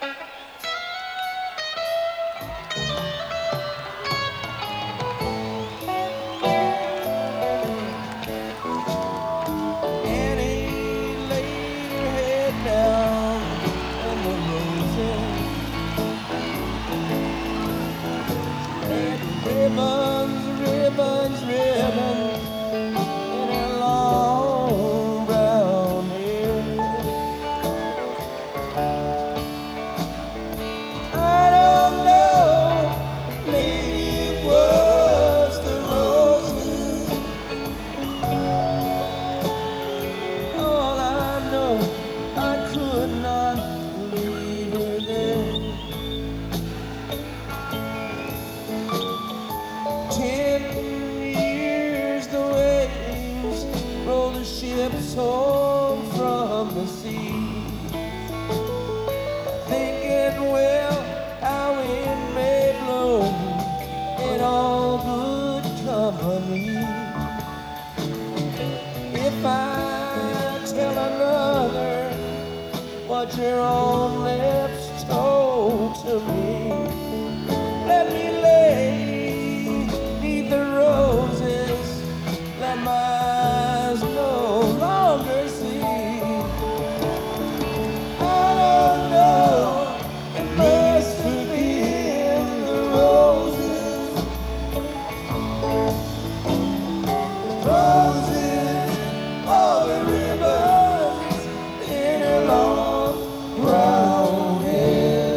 Ribbons, ribbons, ribbons in her long brown hair. I don't know, maybe it was the roses. All I know, I could not leave her there. 10 years the waves roll the ships home from the sea, thinking, well, how it may blow in all good company. If I tell another what your own lips told to me, let me lay neath the roses, let my eyes no longer see. I don't know, it must have been the roses, roses, all the ribbons in her long brown hair.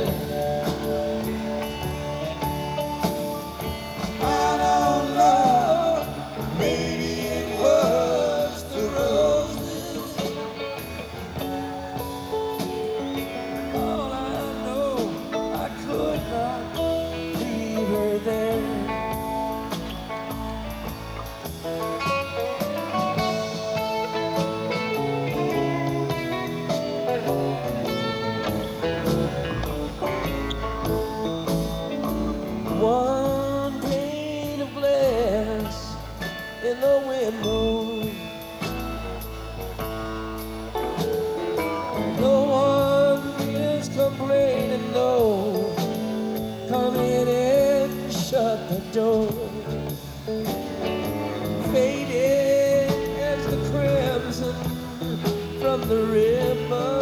I don't know, maybe it was the roses. All I know, I could not leave her there. One pane of glass in the window, no one is complaining, no. Come in and shut the door. Faded as the crimson from the ribbon